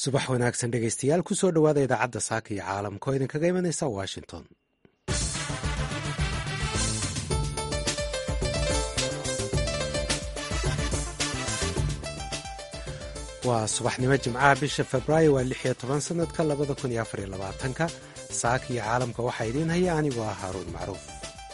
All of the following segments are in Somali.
subax wanaagsan dhegaystayaal kusoo dhowaada idaacadda saaka iyo caalamka oo idinkaga imanaysa washington. waa subaxnimo jimcaha bisha febraayo waa 16 sanadka 2024 saaka iyo caalamka waxaa idiin haya anigoo ah haaruun macruuf.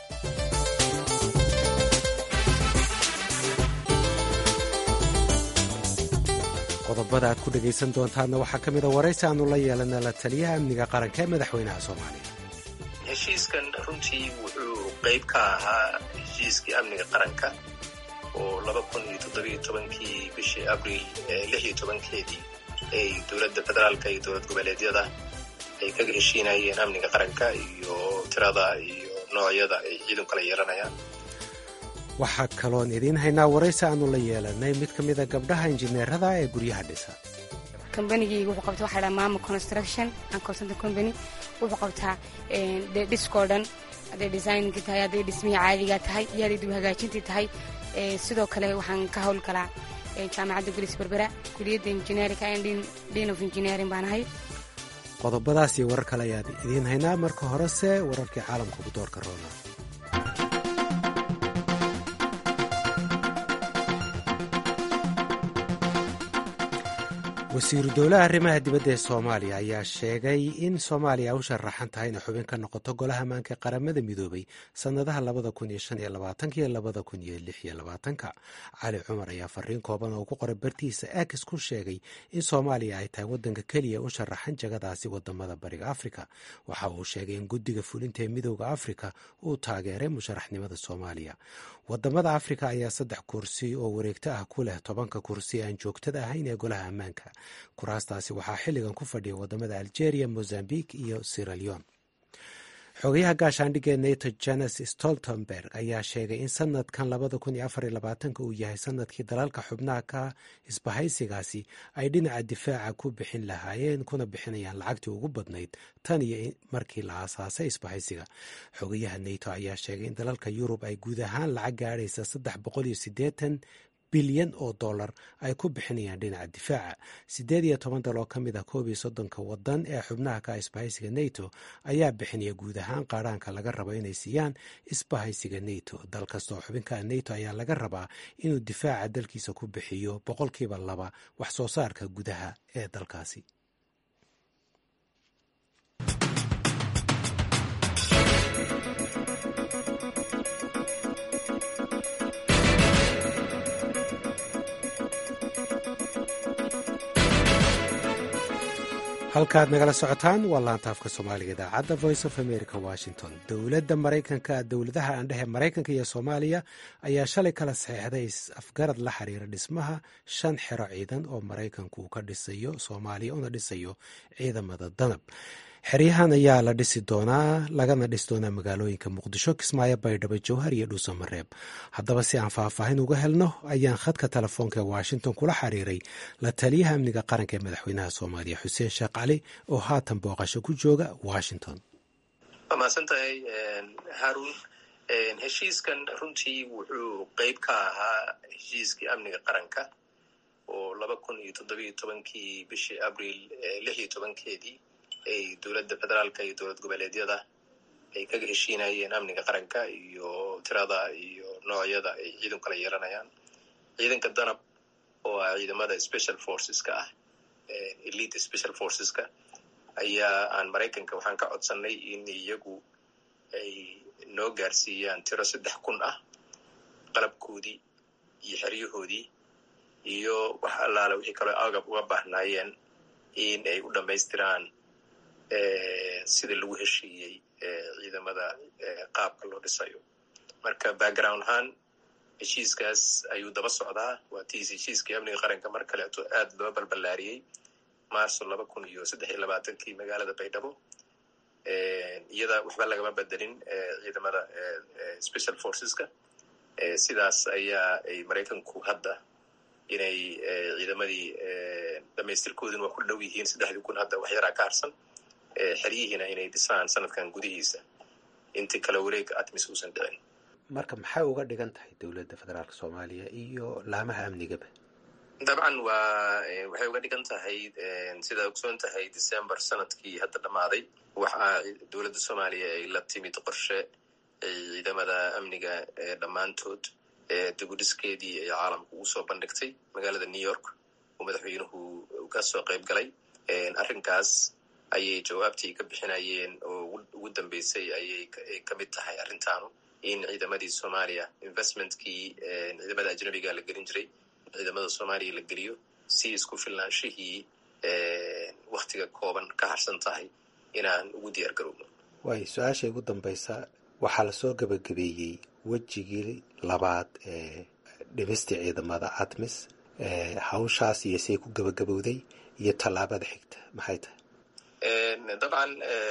qodobada aad ku dhegaysan doontaanna waxaa ka mida waraysi aanu la yeelana la taliyaha amniga qaranka ee madaxweynaha soomaaliya. heshiiskan runtii wuxuu qayb ka ahaa heshiiskii amniga qaranka oo 2017kii bishii abriil 16keedii ay dowladda federaalka iyo dowlad goboleedyada ay kaga heshiinayeen amniga qaranka iyo tirada iyo noocyada ay ciidan kala yeelanayaan. waxaa kaloon idiin haynaa waraysi aanu la yeelanay mid ka mida gabdhaha injineerada ee guryaha dhisa. kambanigayga wuxuu qabta waxaa dhaha Mama Construction and Consulting Company. wuxuu qabtaa dhiskoo dhan hadday design-ka tahay, hadday dhismihii caadiga tahay iyo hadday dib hagaajintii tahay. sidoo kale waxaan ka hawl galaa jaamacadda Gulis Berbera kuliyadda engineering and Dean of Engineering baan ahay. qodobadaas iyo warar kale ayaad idiin haynaa. marka horese wararkii caalamka ugu doorka roona. wasiiru dowlaha arrimaha dibadda ee soomaaliya ayaa sheegay in soomaaliya u sharaxan tahay inay xubin ka noqoto golaha ammaanka ee qaramada midoobay sannadaha 2025 iyo 2026. cali cumar ayaa fariin kooban oo ku qoray bartiisa X ku sheegay in soomaaliya ay tahay waddanka keliya u sharaxan jagadaasi wadamada bariga afrika. waxa uu sheegay in guddiga fulinta ee midooda afrika uu taageeray musharaxnimada soomaaliya. wadamada afrika ayaa 3 kursi oo wareegto ah ku leh 10 kursi aan joogtada ahayn ee golaha ammaanka. kuraastaasi waxaa xilligan ku fadhiya wadamada Algeria, Mozambique iyo Sierra Leone. xogayaha gaashaandhigga ee NATO Jens Stoltenberg ayaa sheegay in sanadkan 2024 uu yahay sanadkii dalalka xubnaha ka isbahaysigaasi ay dhinaca difaaca ku bixin lahaayeen kuna bixinayaan lacagtii ugu badnayd tan iyo markii la aasaasay isbahaysiga. xogayaha NATO ayaa sheegay in dalalka Yurub ay guud ahaan lacag gaadhaysa 380 bilyan oo dollar ay ku bixinayaan dhinaca difaaca. 18 dal oo ka mid ah 31 wadan ee xubnaha ka isbahaysiga NATO ayaa bixinaya guud ahaan qaaraanka laga rabo inay siiyaan isbahaysiga NATO. dal kasta oo xubinka NATO ayaa laga rabaa inuu difaaca dalkiisa ku bixiyo 2% wax soo saarka gudaha ee dalkaasi. halkaad nagala socotaan waa laanta afka soomaaliga idaacadda Voice of America Washington. dowladaha aandhehe Maraykanka iyo Soomaaliya ayaa shalay kala saxeexday afgarad la xiriira dhismaha 5 xero ciidan oo Maraykanku uu ka dhisayo Soomaaliya una dhisayo ciidamada danab. xeryahan ayaa la dhisi doonaa lagana dhisi doonaa magaalooyinka Muqdisho, Kismaayo, Baydhabo, Jowhar iyo Dhuusamareeb. haddaba si aan faahfaahin uga helno ayaan khadka telefoonka ee Washington kula xiriiray la taliyaha amniga qaranka ee madaxweynaha Soomaaliya Xuseen Sheekh Cali oo haatan booqasho ku jooga Washington. waa mahadsantahay Haaruun. heshiiskan runtii wuxuu qayb ka ahaa heshiiskii amniga qaranka oo 2017kii bishii abriil 16keedii ay dowladda federaalka iyo dowlad goboleedyada ay kaga heshiinayeen amniga qaranka iyo tirada iyo noocyada ay ciidan kala yeelanayaan. ciidanka danab oo ah ciidamada special forceska ah, elite special forceska ayaa aan Maraykanka waxaan ka codsanay in iyagu ay noo gaarsiiyaan tiro 3,000 ah, qalabkoodii iyo xeryahoodii iyo wax allaala wixii kaloo agab uga baahnaayeen in ay u dhammaystiraan sida lagu heshiiyey ciidamada qaabka loo dhisayo. marka background ahaan heshiiskaas ayuu daba socdaa. waa tiis heshiiskii amniga qaranka mar kaleeto aad loo balballaariyey maarso 2023 magaalada Baydhabo. iyada waxba lagama bedelin ciidamada special forceska. sidaas ayaa ay Maraykanku hadda inay ciidamadii dhamaystirkooduna waa ku dhow yihiin 3,000 hadda wax yaraa ka harsan. xeryihiina inay dhisaan sanadkan gudihiisa intii kala wareeg atmis uusan dhicin. marka maxay uga dhigan tahay dowladda federaalka Soomaaliya iyo laamaha amnigaba? dabcan waxay uga dhigan tahay sidaad ogsoon tahay December sanadkii hadda dhammaaday waxaa dowladda Soomaaliya ay la timid qorshe ciidamada amniga dhammaantood dibudhiskeedii ay caalamka ugu soo bandhigtay magaalada New York oo madaxweynuhu ka soo qayb galay. Arrinkaas ayay jawaabtii ka bixinayeen oo ugu dambeysay ayay ka mid tahay arrintaanu in ciidamadii Soomaaliya investmentkii ciidamada ajnabiga la gelin jiray ciidamada Soomaaliya la geliyo si isku filnaanshihii waktiga kooban ka harsan tahay inaan ugu diyaar garowno. way su-aasha ugu dambaysa waxaa lasoo gabagabeeyey wejigii labaad ee dhimistii ciidamada ATMIS hawshaas iyo say ku gabagabowday iyo tallaabada xigta maxay tahay? dabcan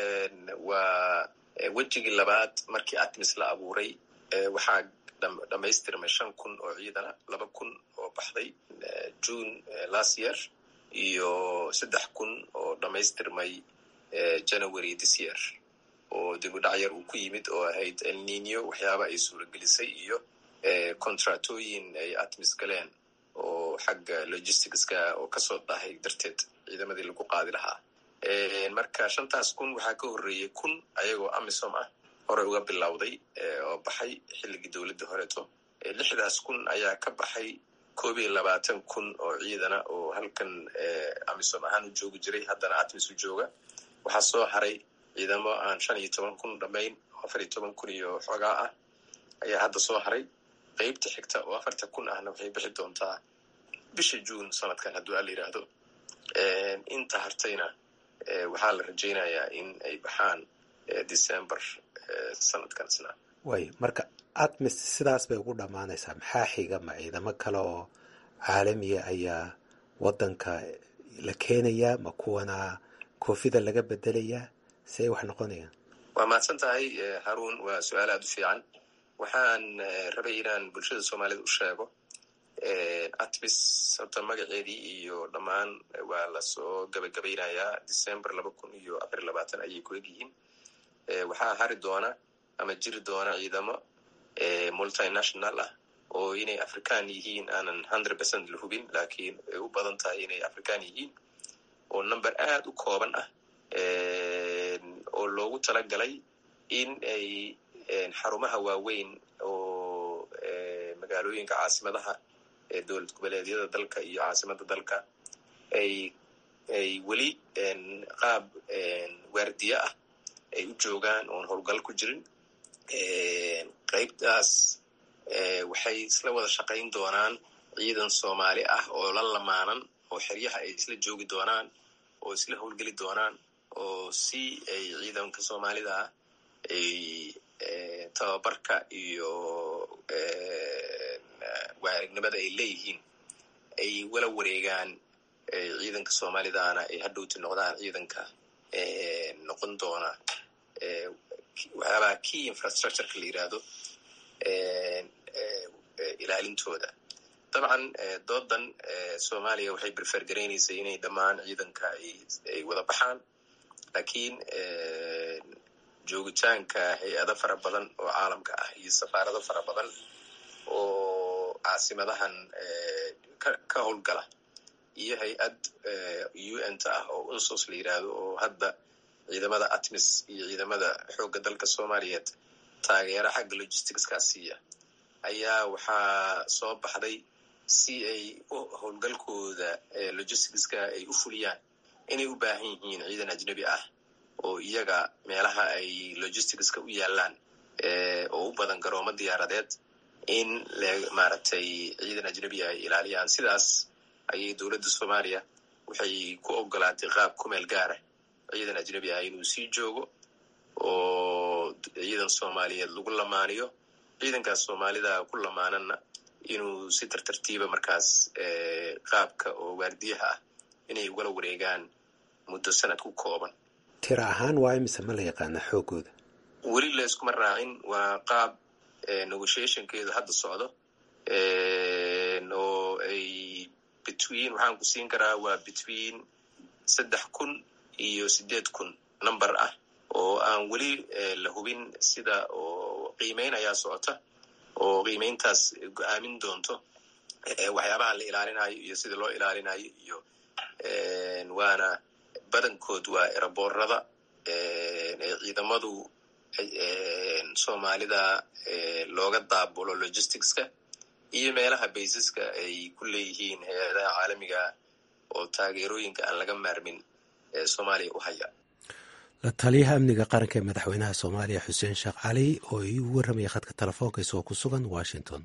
waa wejigii labaad markii ATMIS la abuuray waxaa dhamaystirmay 5,000 oo ciidana 2,000 oo baxday June last year iyo 3,000 oo dhamaystirmay January this year oo dib u dhac yar uu ku yimid oo ahayd El Niño waxyaaba ay suuragelisay iyo kontraktooyin ay ATMIS galeen oo xagga logisticska oo kasoo dahay darteed ciidamadii lagu qaadi lahaa. marka 5,000 waxaa ka horreeyay 1,000 ayagoo AMISOM ah hore uga bilowday oo baxay xilligii dowladda horeeto. 6,000 ayaa ka baxay 21,000 oo ciidana oo halkan AMISOM ahaan u joogi jiray haddana ATMIS u jooga. waxaa soo haray ciidamo aan 15,000 dhammayn 14,000 iyo xoogaa ah ayaa hadda soo haray. qaybta xigta oo 40,000 ahna waxay bixi doontaa bisha June sanadkan hadduu la yiraahdo. inta hartayna waxaa la rajaynayaa in ay baxaan December sanadkan isna. way marka ATMIS sidaas bay ugu dhammaanaysaa maxaa xiga ma ciidamo kale oo caalamiya ayaa wadanka la keenayaa ma kuwana koofida laga bedelayaa say wax noqonayaan? waa mahadsan tahay Haruun, waa su-aal aad u fiican. waxaan rabay inaan bulshada Soomaalida u sheego ATMIS horta magaceedii iyo dhammaan waa lasoo gabagabaynayaa December 2024 ayay ku egyihiin. waxaa hari doona ama jiri doona ciidamo multinational ah oo inay Afrikaan yihiin aanan 100% la hubin laakiin ay u badan tahay inay Afrikaan yihiin oo number aad u kooban ah oo loogu talagalay in ay xarumaha waaweyn oo magaalooyinka caasimadaha dowlad goboleedyada dalka iyo caasimadda dalka ay weli qaab waardiye ah ay u joogaan oon howlgal ku jirin. qaybtaas waxay isla wada shaqayn doonaan ciidan Soomaali ah oo la lamaanan oo xeryaha ay isla joogi doonaan oo isla howlgeli doonaan oo si ay ciidanka Soomaalida ah ay tababarka iyo waarinimada ay leeyihiin ay wala wareegaan ciidanka Soomaalidaana ay hadhowti noqdaan ciidanka noqon doona waxyaabaha key infrastructureka la yiraahdo ilaalintooda. dabcan doodan Soomaaliya waxay prefer garaynaysay inay dhammaan ciidanka ay wada baxaan laakiin joogitaanka hay-ado fara badan oo caalamka ah iyo safaarado fara badan oo caasimadahan ka howlgala iyo hay-ad UN-ta ah oo UNSOS la yiraahdo oo hadda ciidamada ATMIS iyo ciidamada xoogga dalka Soomaaliyeed taageera xagga logisticska siiya ayaa waxaa soo baxday si ay howlgalkooda logisticska ay u fuliyaan inay u baahan yihiin ciidan ajnabi ah oo iyaga meelaha ay logisticska u yaalaan oo u badan garoomo diyaaradeed in maaragtay ciidan ajnabi ay ilaaliyaan. sidaas ayay dowladda Soomaaliya waxay ku ogolaatay qaab ku meel gaara ciidan ajnabi ah inuu sii joogo oo ciidan Soomaaliyeed lagu lamaaniyo. ciidankaas Soomaalida ku lamaanana inuu si tartiiba markaas qaabka oo waardiyaha ah inay wala wareegaan muddo sanad ku kooban. tira ahaan waa imise ma la yaqaana xoogooda? weli la iskuma raacin. waa qaab negotiationkeedu hadda socdo oo ay waxaan ku siin karaa waa between 3,000 iyo 8,000 number ah oo aan weli la hubin sida oo qiimeyn ayaa socota oo qiimeyntaas go'aamin doonto waxyaabaha la ilaalinayo iyo sida loo ilaalinayo iyo waana badankood waa eraboorada ciidamadu soomaalida looga daabulo logisticska iyo meelaha baysaska ay ku leeyihiin hay-adaha caalamiga oo taageerooyinka aan laga maarmin ee soomaaliya u haya. la taliyaha amniga qaranka ee madaxweynaha soomaaliya xuseen sheekh cali oo iigu warramaya khadka telefoonka isagoo ku sugan washington.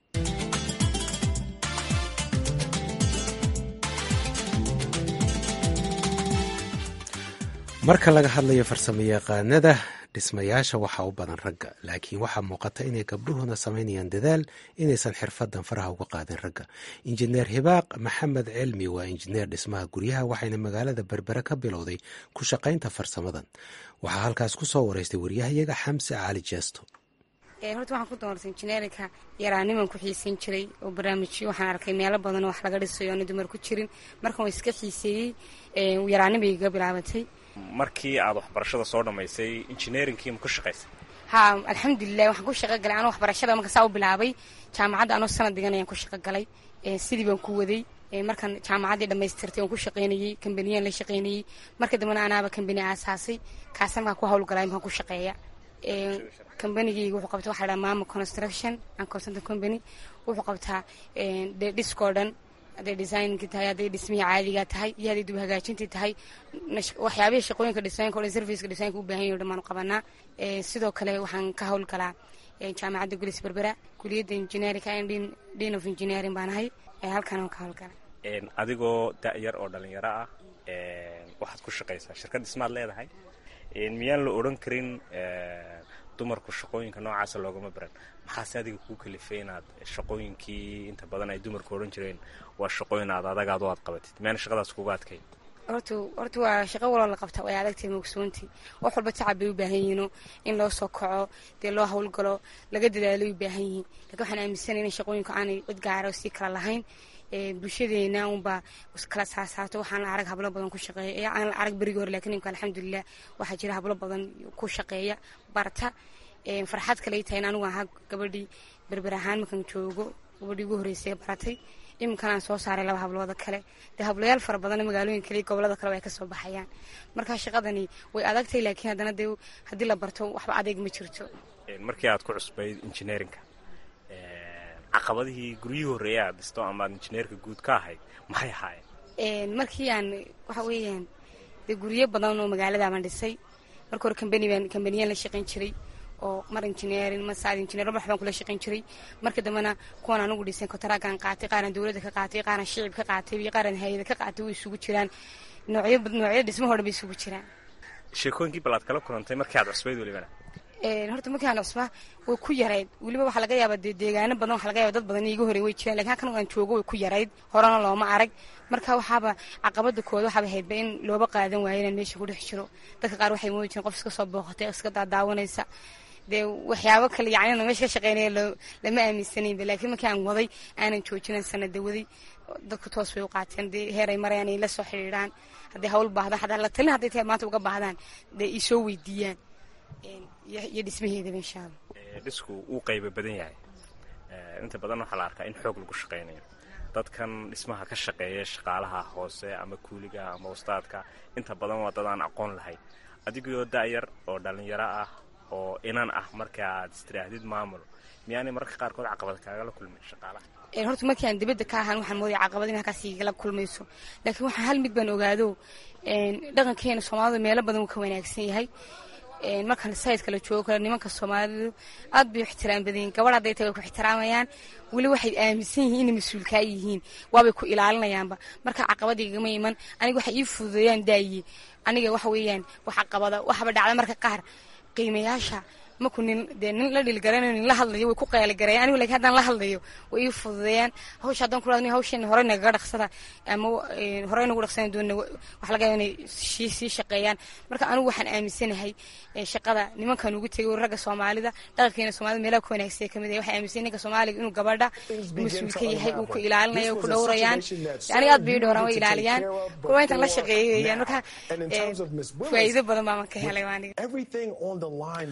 marka laga hadlayo farsamo yaqaanada dhismayaasha waxaa u badan ragga, laakiin waxaa muuqata inay gabdhuhuna samaynayaan dadaal inaysan xirfadan faraha uga qaadin ragga. injineer hibaaq maxamed cilmi waa injineer dhismaha guryaha, waxayna magaalada berbere ka bilowday ku shaqaynta farsamadan. waxaa halkaas ku soo wareystay waryahayaga xamse cali jeesto. horta waxaan ku doortay injineerinka yaraaniman ku xiisan jiray oo barnaamijyo waxaan arkay meelo badan oo wax laga dhisayo oona dumar ku jirin, markan waa iska xiiseeyey yaraaninbay iga bilaabatay. markii aad waxbarashada soo dhammaysay injineerinkii ma ku shaqaysay? ha alxamdulilah waxaan ku shaqo galay anoo waxbarashada marka saa u bilaabay jaamacadda anoo sanad dhigan ayaan ku shaqo galay, sidii baan ku waday. markaan jaamacaddii dhammaystirtay waan ku shaqaynayey, kambaniyaan la shaqaynayey, marka dambena anaaba kambani aasaasay, kaasa markaan ku hawlgalay markaan ku shaqeeya. kambanigayga wuxuu qabta waxa la dhaha mama construction and consultant company. wuxuu qabtaa dhiskoo dhan, hadday designkii tahay, hadday dhismihii caadigaa tahay iyo hadday dib hagaajintii tahay, waxyaabihii shaqooyinka dhisooyinka o dhan serviceka dhisooyinka u baahan yahi o dhan baanu qabanaa. sidoo kale waxaan ka hawlgalaa jaamacadda gulis berbera, kuliyadda engineerinka dean of engineering baan ahay, halkaan aan ka hawlgala. adigoo da-yar oo dhalinyaro ah waxaad ku shaqaysaa shirkad dhismaad leedahay, miyaan la odhan karin dumarku shaqooyinka noocaasa loogama baran? maxaase adiga kuu kalifay inaad shaqooyinkii inta badan ay dumarku odhan jireen waa shaqooyin aad adagaad oo aad qabatid, miyaan shaqadaas kuga adkay? horta waa shaqo waloo la qabta way adagtahay mogsoontii, wax walba tacab bay u baahan yihiino in loo soo kaco, dee loo hawlgalo, laga dadaalo u baahan yihiin. lakin waxaan aaminsanay in shaqooyinku aanay cid gaara oo sii kala lahayn, bulshadeena unbaa kala saasaato. waxaan la arag hablo badan ku shaqeeya, aan la arag berigii hore, lakin imka alxamdulilah waxaa jira hablo badan ku shaqeeya barta. farxad kaley tahay in anigu ahaa gabadhii berber ahaan markaan joogo gabadhii ugu horreysay baratay. iminkan aan soo saaray 2 hablooda kale, dee hablayaal fara badanna magaalooyin kale iyo gobolada kale way ka soo baxayaan. marka shaqadani way adagtay, laakiin haddana dee haddii la barto waxba adeeg ma jirto. markii aad ku cusbayd injineerinka, caqabadihii guryihii horreeya aad dhisto ama aad injineerka guud ka ahayd maxay ahaayeen? markii aan waxa weeyaan dee guryo badan oo magaaladaabaan dhisay. marka hore kambaniyaan la shaqayn jiray oo mar engineering ma saad engineer wax baan kula shaqayn jiray. marka dambena kuwan anigu dhisay kontaraagan qaatay, qaaran dawladda ka qaatay, qaaran shicib ka qaatay iyo qaaran hay'ad ka qaatay, way isugu jiraan noocyada dhismaha hore bay isugu jiraan. sheekooyinkii balaad kala kulantay markii aad cusbayd walibana? horta markii aan cusbaa way ku yarayd, weliba waxaa laga yaabaa deegaano badan waxaa laga yaaba dad badan iiga horey way jiraan, lakin halkan aan joogo way ku yarayd, horena looma arag. marka waxaaba caqabada kooda waxaaba haydba in looba qaadan waayo inaan meesha ku dhex jiro. dadka qaar waxay moodi jireen qof iska soo booqatay iska daadaawanaysa, dee waxyaabo kale yacni meesha ka shaqeynaya lama aaminsanayba. laakiin markii aan waday aanan joojinin sanada waday, dadku toos bay u qaateen, dee heer ay marayaan ay la soo xidhiidhaan, hadday hawl baahdaan xataa la talin hadday tahay maanta uga baahdaan dee ii soo weydiiyaan iyo dhismaheedaba insha allah. dhisku uu qayba badan yahay, inta badan waxaa la arkaa in xoog lagu shaqaynayo. dadkan dhismaha ka shaqeeya shaqaalaha hoose ama kuuliga ama ustaadka inta badan waa dad aan aqoon lahayn. adigoo da-yar oo dhalinyaro ah oo inan ah marka aad istiraahadid maamulo, miyaanay mararka qaarkood caqabad kaagala kulmin shaqaalaha? horta markii aan dibadda ka ahaan waxaan moodaya caqabad in halkaas igala kulmayso, laakiin waxaan hal mid baan ogaado, dhaqankeena soomaalida meelo badan wuu ka wanaagsan yahay. markaan sayidka la joogo kale nimanka soomaalidu aad bay u ixtiraam badan yihin. gabadh hadday tahay way ku ixtiraamayaan, weli waxay aaminsan yihiin inay mas-uulkaa yihiin, waabay ku ilaalinayaanba. marka caqabada igama iman, aniga waxay ii fududeeyaan daaye. aniga waxa weeyaan wax caqabada waxba dhacda marka qaar qiimayaasha maku nin la dhilgaranayo nin la hadlayo way ku qeeligareeyaan. anigu laakiin haddaan la hadlayo way ii fududeeyaan. hawsha haddaan kula hadlayo hawshan hore nagaga dhaqsada ama hore nagu dhaqsan doona wax laga yaabo inay sii shaqeeyaan. marka anigu waxaan aaminsanahay shaqada nimankan ugu tegay ragga Soomaalida, dhaqankeena Soomaalida meelaha ku wanaagsan kamid ah. waxay aaminsan ninka Soomaaliga inuu gabadha mas'uul ka yahay, uu ku ilaalinayo, ku dhowrayaan. aniga aad bay dhowraan way ilaaliyaan, kuwa inta la shaqeeyaan. marka faa'iido badan baan ka helay aniga.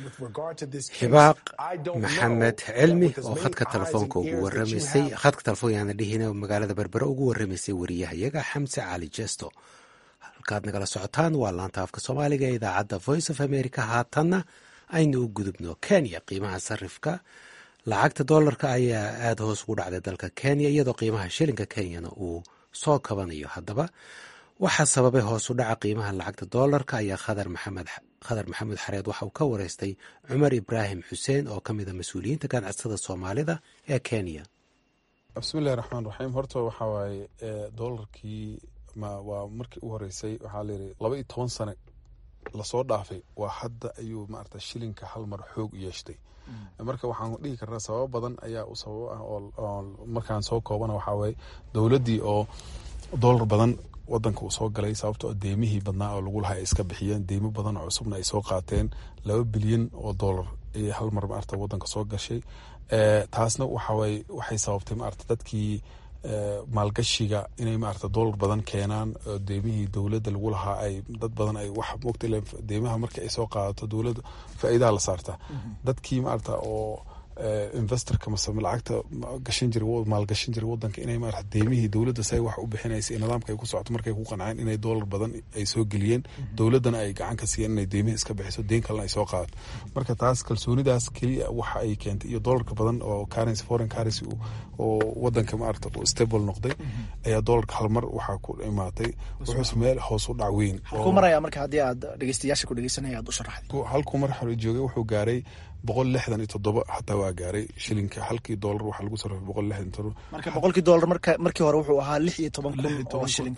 xibaaq maxamed cilmi oo khadka telefoonka ugu waramaysay khadka telefoon yaana dhihina magaalada berbere ugu waramaysay wariyahayaga xamse cali jesto. halkaad nagala socotaan waa laanta afka soomaaliga ee idaacadda voice of america. haatanna aynu u gudubno kenya. qiimaha sarifka lacagta doolarka ayaa aada hoos ugu dhacday dalka kenya, iyadoo qiimaha shilinka kenyana uu soo kabanayo. haddaba waxaa sababay hoos u dhaca qiimaha lacagta doolarka ayaa khadar maxamuud xareed waxa uu ka wareystay cumar ibraahim xuseen oo ka mida mas-uuliyiinta ganacsatada soomaalida ee kenya. bismillahi raxmaan raxiim. horta waxaa waaye doolarkii waa markii u horeysay waxaa layidhi 12 sane lasoo dhaafay waa hadda ayuu maarata shilinka hal mar xoog u yeeshtay. marka waxaan dhihi karnaa sababo badan ayaa u sababo ah oo markaan soo koobana waxaa waaye dowladdii oo doolar badan wadanka uu soo galay, sababtoo deemihii badnaa oo lagu lahaa ay iska bixiyeen, deymo badan oo cusubna ay soo qaateen. 2 bilyan oo doolar ayay hal mar maarata wadanka soo gashay. taasna waxay sababtay maarata dadkii maalgashiga inay maarata doolar badan keenaan. deemihii dowladda lagu lahaa ay dad badan ay wax moogta deymaha markii ay soo qaadato dowladda faa'iidaha la saarta. dadkii maarata oo investorka mase lacagta gashan jiray maalgashan jiray wadanka inay maarata deemihii dowladda say wax u bixinaysa nidaamka ay ku socoto markay ku qanceen inay doolar badan ay soo geliyeen, dowladdana ay gacan ka siiyeen inay deemihi iska bixiso, deen kalena ay soo qaadato. marka taas kalsoonidaas keliya waxa ay keentay iyo doolarka badan oo currency foreign currency oo wadanka maarata uu stable noqday ayaa doolarka hal mar waxaa ku imaatay wuxuu meel hoos u dhac weyn ku maraya. marka haddii aad dhegeystayaasha ku dhegeysanaya aad u sharaxday halkuu mar hore joogay wuxuu gaaray 167 xataa waa gaaray shilinka. halkii doolar waxaa lagu sarrifay 167. marka boqolkii doolar markii hore wuxuu ahaa 16,000 oo shilin.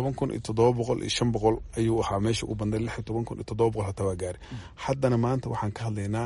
16,700 ayuu ahaa meesha u banday. 16,700 hataa waa gaaray. haddana maanta waxaan ka hadlaynaa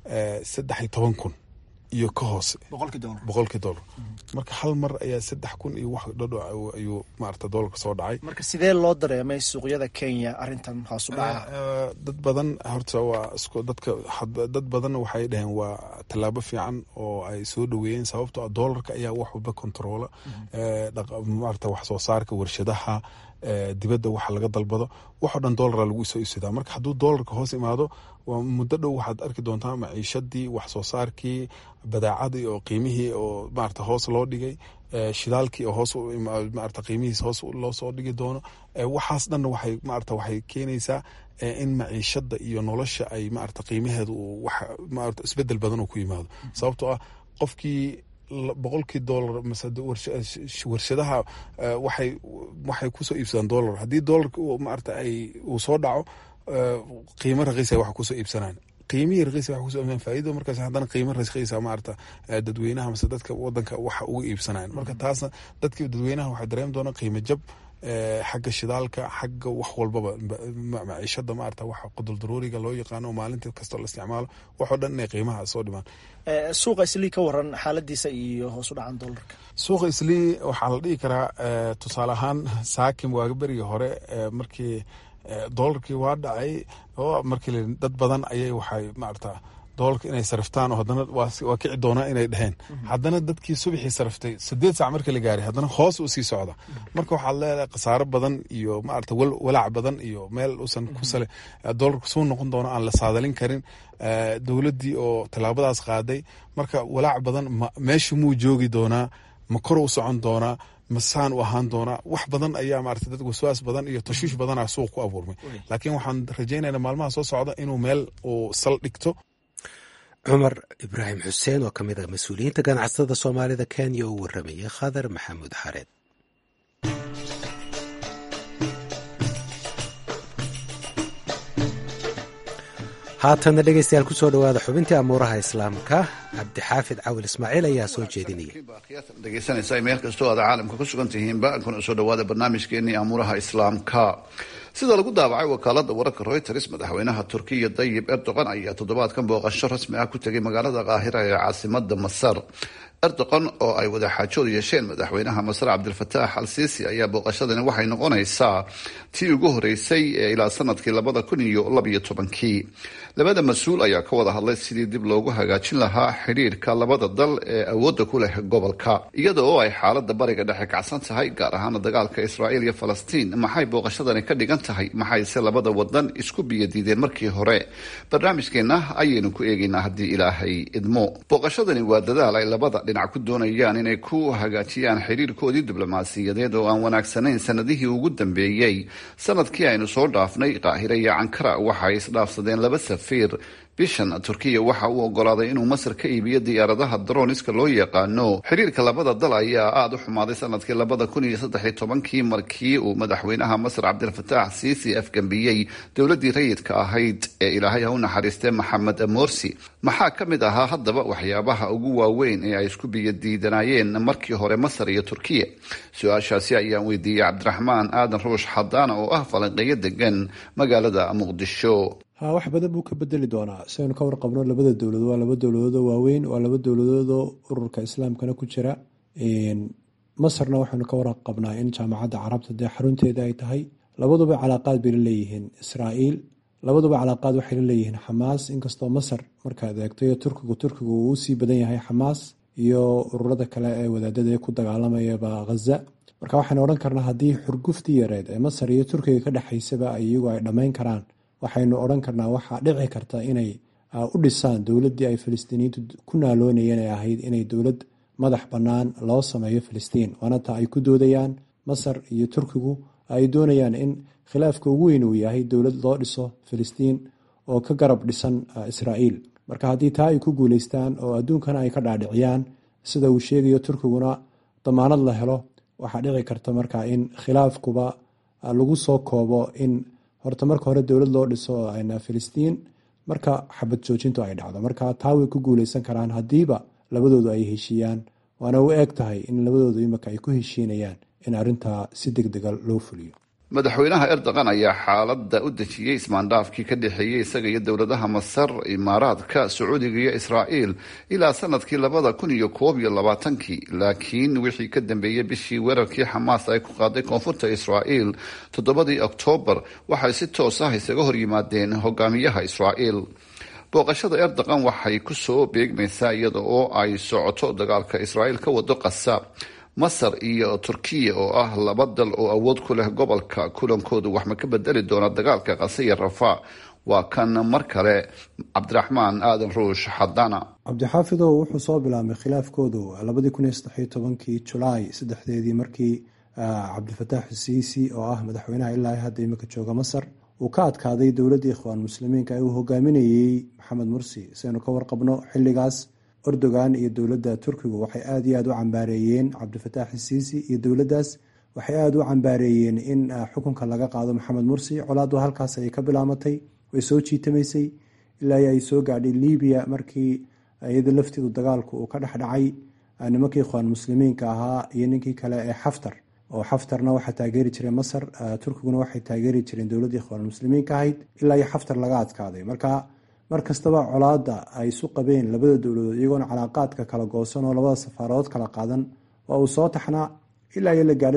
13,000 iyo ka hoose boqolkii doolar. marka hal mar ayaa 3,000 iyo wax dhadho ayuu maarata doolarka soo dhacay. marka sidee loo dareemay suuqyada Kenya arrintan hoos u dhaca? dad badan horta waa isku dad badan waxay dhaheen waa tallaabo fiican oo ay soo dhaweeyeen, sababtoo doolarka ayaa wax walba controla maarata wax soo saarka warshadaha dibadda waxa laga dalbado waxoo dhan doolara lagu soo iibsadaa. marka hadduu doolarka hoos imaado waa muddo dhow waxaad arki doontaa maciishadii, wax soo saarkii, badaacadii oo qiimihii oo maarata hoos loo dhigay, shidaalkii oo hoos maarata qiimihiis hoos loo soo dhigi doono. waxaas dhanna waxay keenaysaa in maciishada iyo nolosha ay maarata qiimaheedu maarata isbedel badan oo ku yimaado, sababtoo ah qofkii boqolkii doolar mase warshadaha waxay kusoo iibsadaan doolar. haddii doolarka maarata uu soo dhaco qiimo raqiisa wax kusoo iibsanaan, qiimihii raqiisa wax kusoo iibsanaan faa'iido, markaas haddana qiimo raqiisa maarata dadweynaha mase dadka wadanka waxa uga iibsanaan. marka taasna dadkii dadweynaha waxay dareemi doonaan qiimo jab xagga shidaalka, xagga wax walbaba maciishada maarata waxa qudul daruuriga loo yaqaano oo maalinta kastoo la isticmaalo waxoo dhan inay qiimaha soo dhimaan. suuqa islii ka waran xaaladiisa iyo hoos u dhacan doolarka. suuqa islii waxaa la dhihi karaa tusaale ahaan saakim waaga berigii hore markii doolarkii waa dhacay oo markii dad badan ayay waxay maarata doolarka inay sariftaan oo haddana waa kici doonaa inay dheheen. haddana dadkii subaxii sariftay 8 saac markii la gaaray haddana hoos uu sii socda. marka waxaad leedahay khasaaro badan iyo maarata walaac badan iyo meel uusan ku sale doolarku suu noqon doono aan la saadalin karin. dowladdii oo tallaabadaas qaaday, marka walaac badan meesha muu joogi doonaa, ma kor u socon doonaa, masaan u ahaan doonaa. wax badan ayaa maarata dad waswaas badan iyo tashiish badanaa suuq ku abuurmay. laakiin waxaan rajaynaynaa maalmaha soo socda inuu meel uu sal dhigto. cumar ibraahim xuseen oo ka mid ah mas-uuliyiinta ganacsatada soomaalida kenya oo u waramayay khadar maxamuud xareed. haatana dhegeystayaal kusoo dhawaada xubintii amuuraha islaamka. cabdixaafid cawil ismaaciil ayaa soo jeedinaya. dhegeysanaysa meel kastoo aad caalamka ku sugan tihiinba kuna soo dhawaada barnaamijkeenii amuuraha islaamka. sida lagu daabacay wakaalada wararka Reuters, madaxweynaha Turkiya Tayyip Erdogan ayaa toddobaadkan booqasho rasmi ah ku tegay magaalada Qaahira ee caasimada Masar. erdogan oo ay wadaxaajood yeesheen madaxweynaha masar cabdilfataax al siisi ayaa booqashadani waxay noqonaysaa tii ugu horeysay ee ilaa sanadkii 2012 labada mas-uul ayaa ka wada hadlay sidii dib loogu hagaajin lahaa xidhiirka labada dal ee awoodda ku leh gobolka iyada oo ay xaalada bariga dhexe kacsan tahay gaar ahaan dagaalka israa'iil iyo falastiin. maxay booqashadani ka dhigan tahay? maxayse labada wadan isku biyadiideen markii hore? barnaamijkeena ayaynu ku eegaynaa haddii ilaahay idmo. booqashadani waa dadaal ay labada dhinac ku doonayaan inay ku hagaajiyaan xiriirkoodii diblomaasiyadeed oo aan wanaagsanayn sanadihii ugu dambeeyey. sanadkii aynu soo dhaafnay qaahire iyo cankara waxay isdhaafsadeen laba safiir. bishan turkiya waxa uu ogolaaday inuu masar ka iibiyo diyaaradaha droniska loo yaqaano. xiriirka labada dal ayaa aada u xumaaday sanadkii 2013 markii uu madaxweynaha masar cabdilfataax siisi afgambiyey dowladii rayidka ahayd ee ilaahay ha u naxariistay maxamed morsi. maxaa ka mid ahaa haddaba waxyaabaha ugu waaweyn ee ay isku biyadiidanayeen markii hore masar iyo turkiya? su-aashaasi ayaan weydiiyey cabdiraxmaan aadan ruush xadaana oo ah falanqeeyo degan magaalada muqdisho. wax badan buu ka bedeli doonaa. si aynu ka warqabno labada dowladood waa laba dowladoodoo waaweyn, waa laba dowladoodoo ururka islaamkana ku jira. masarna waxaynu ka warqabnaa in jaamacadda carabta dee xarunteeda ay tahay. labaduba calaaqaad bay la leeyihiin israa'iil, labaduba calaaqaad waxay la leeyihiin xamaas, inkastoo masar markaad eegto iyo turkigu uu usii badan yahay xamaas iyo ururada kale ee wadaadada ee ku dagaalamayaba ghaza. marka waxaynu odhan karnaa haddii xurguftii yareed ee masar iyo turkiga ka dhexaysaba iyagu ay dhammayn karaan, waxaynu odhan karnaa waxaa dhici karta inay u dhisaan dowladdii ay filistiiniyiintu ku naaloonayeen ee ahayd inay dowlad madax bannaan loo sameeyo filistiin. waana taa ay ku doodayaan masar iyo turkigu. ay doonayaan in khilaafka ugu weyn uu yahay dowlad loo dhiso filistiin oo ka garab dhisan israa'iil. marka haddii taa ay ku guulaystaan oo adduunkana ay ka dhaadhiciyaan sida uu sheegayo turkiguna damaanad la helo, waxaa dhici karta marka in khilaafkuba lagu soo koobo in horta marka hore dowlad loo dhiso filistiin, marka xabad joojintu ay dhacdo. marka taa way ku guuleysan karaan haddiiba labadoodu ay heshiiyaan. waana u eeg tahay in labadoodu imika ay ku heshiinayaan in arrintaa si degdega loo fuliyo. madaxweynaha erdogan ayaa xaalada u dejiyey ismaandhaafkii ka dhexeeyey isaga iyo dowladaha masar, imaaraadka, sacuudiga iyo israa'iil ilaa sanadkii 2021. laakiin wixii ka dambeeyey bishii weerarkii xamaas ay ku qaaday koonfurta israa'iil 7 Oktoobar waxay si toos ah isaga hor yimaadeen hogaamiyaha israa'iil. booqashada erdogan waxay kusoo beegmaysaa iyada oo ay socoto dagaalka israa'iil ka wado qasa. masar iyo turkiya oo ah laba dal oo awood ku leh gobolka, kulankoodu wax ma ka bedeli doona dagaalka qasa iyo rafa? waa kan mar kale cabdiraxmaan aadan ruush xadana. cabdixaafidow wuxuu soo bilaabmay khilaafkoodu 2013 julaay 3 markii cabdilfataax siisi oo ah madaxweynaha ilaa hadda imika jooga masar uu ka adkaaday dowladda ikhwaan muslimiinka ee uu hogaaminayey maxamed mursi. saynu ka warqabno xilligaas erdogan iyo dowladda turkigu waxay aada iyo aada u cambaareeyeen cabdilfataax siisi iyo dowladdaas waxay aada u cambaareeyeen in xukunka laga qaado maxamed mursi. colaadu halkaas ayay ka bilaamatay, way soo jiitamaysay ilaa ay soo gaadhay libiya markii iyada lafteedu dagaalku uu ka dhexdhacay nimankii ikhwaan muslimiinka ahaa iyo ninkii kale ee xaftar. oo xaftarna waxaa taageeri jiray masar, turkiguna waxay taageeri jireen dowladdii ikhwaan muslimiinka ahayd ilaa iyo xaftar laga adkaaday. marka mar kastaba colaada ay isu qabeen labada dowladood iyagoona calaaqaadka kala goosan oo labada safaarood kala qaadan waa uu soo taxnaa ilaa iyo la gaadhay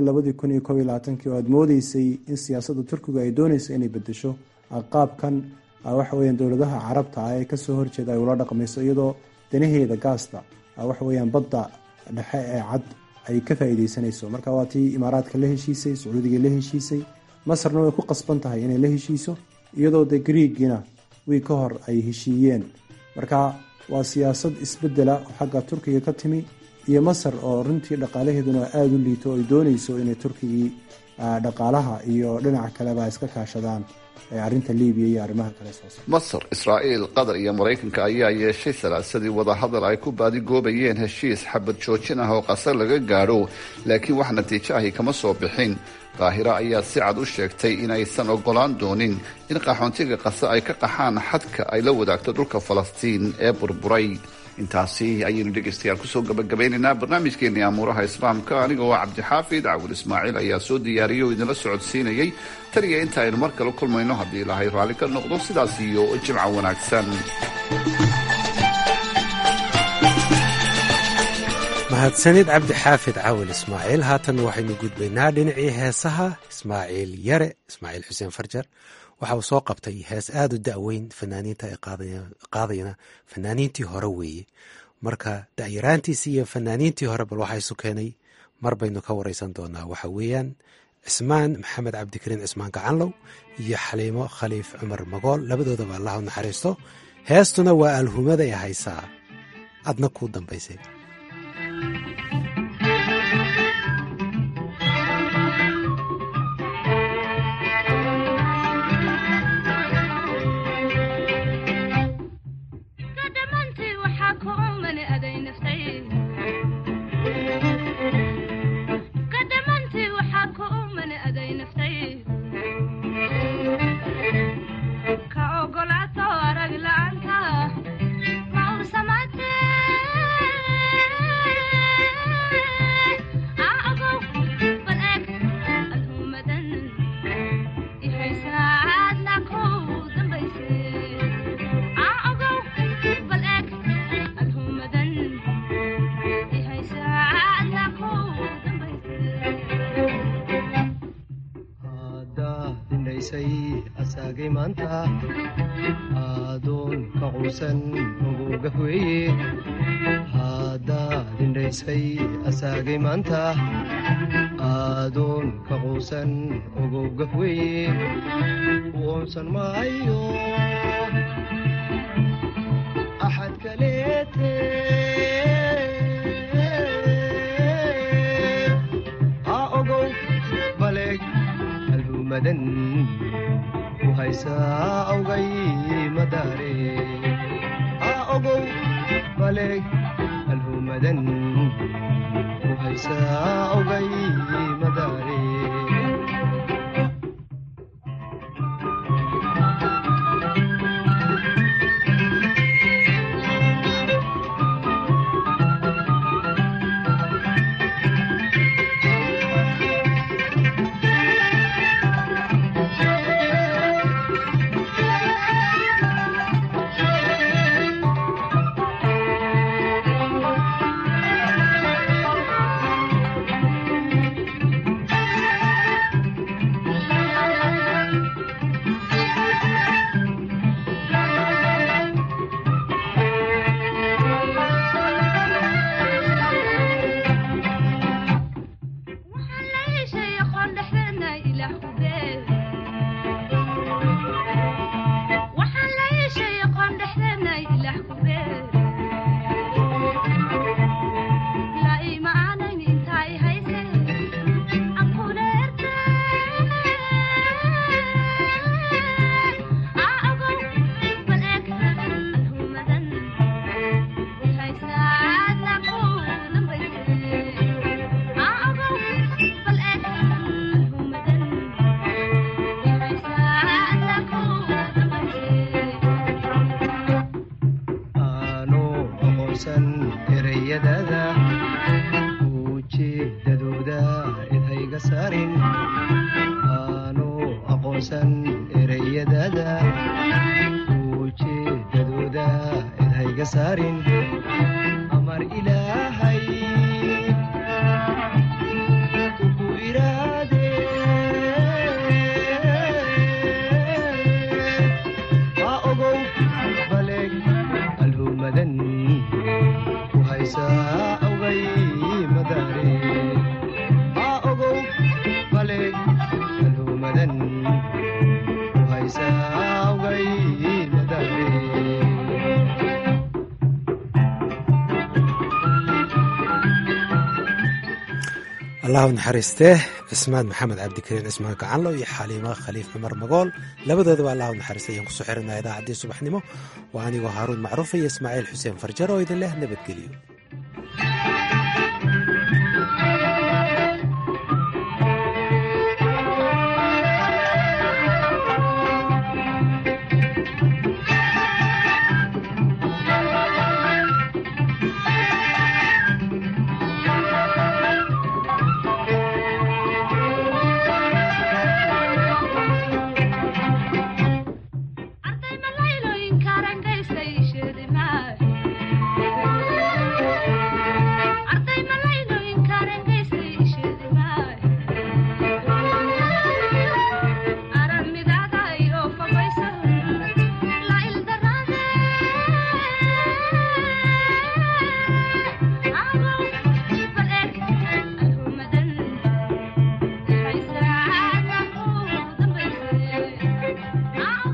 2021 oo aad moodeysay in siyaasadda turkiga ay doonayso inay bedesho qaabkan waxaweyaan dowladaha carabta ah ee kasoo horjeeda ay ula dhaqmayso iyadoo danaheeda gaasta waxaweyaan badda dhexe ee cad ay ka faa'iideysanayso. marka waa tii imaaraadka la heshiisay, sacuudiga la heshiisay, masarna way ku qasban tahay inay la heshiiso iyadoo de griigina wii ka hor ay heshiiyeen. marka waa siyaasad isbedela oo xagga turkiga ka timi iyo masar oo runtii dhaqaalaheeduna aada u liito ay doonayso inay turkigii dhaqaalaha iyo dhinaca kaleba iska kaashadaan arrinta libiya iyo arrimaha kale soo socda. masar, israa'iil, qatar iyo maraykanka ayaa yeeshay salaasadii wadahadal ay ku baadigoobayeen heshiis xabad joojin ah oo qasar laga gaadho, laakiin wax natiijo ahi kama soo bixin. qaahira ayaa si cad u sheegtay inaysan ogolaan doonin in qaxoontiga qasa ay ka qaxaan xadka ay la wadaagto dhulka falastiin ee burburay. intaasi ayaynu dhegaystayaal kusoo gabagabaynaynaa barnaamijkeenii amuuraha islaamka. aniga oo cabdixaafid cawil ismaaciil ayaa soo diyaariyey oo idinla socodsiinayay. tan iyo inta aynu mar kale kulmayno haddii ilaahay raalli ka noqdo, sidaas iyo jimco wanaagsan. mahadsanid cabdixaafid caawil ismaaciil. haatan waxaynu gudbaynaa dhinacii heesaha. ismaaciil xuseen farjar waxa uu soo qabtay hees aad u da'weyn, fanaaniinta ay qaadayana fanaaniintii hore weeye. marka da'yaraantiisii iyo fanaaniintii hore bal waxa isu keenay mar baynu ka wareysan doonaa. waxa weeyaan cismaan maxamed cabdikariin cismaan gacanlow iyo xaliimo khaliif cumar magool, labadoodaba allah u naxariisto. heestuna waa alhumaday haysaa adna kuu dambaysay. adoonka quusan uguga hweye haddaad indhaysay asaagay maanta adoonka quusan uguga hweye uunsan maayo axad kaleete ha ogow baleeg alhumadan haysaa awgay madaare ha ogow baleeg alhumadan u haysaa awgay madaare allahu naxariistee cismaan maxamed cabdikariin cismaan gacanlo iyo xaliimo khaliif cumar magool, labadoodaba allahu naxariistay ayaan kusoo xirinaa idaacaddii subaxnimo. waa anigoo haaruun macruufa iyo ismaaciil xuseen farjar oo idin leh nabadgelyo.